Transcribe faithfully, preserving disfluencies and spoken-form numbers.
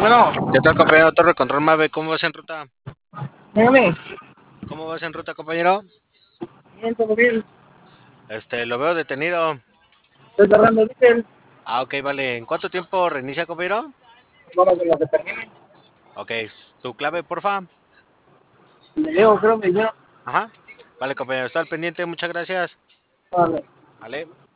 Bueno, ¿Qué tal, compañero Torre Control Mave? ¿Cómo vas en ruta? dígame. ¿Cómo vas en ruta, compañero? Bien, todo bien. Este, lo veo detenido. Estoy cerrando el diésel. Ah, ok, vale. ¿En cuánto tiempo reinicia, compañero? Vamos con lo que termine. Ok, tu clave, porfa. Le leo, creo que ya. Ajá. Vale, compañero, está al pendiente. Muchas gracias. Vale. Vale.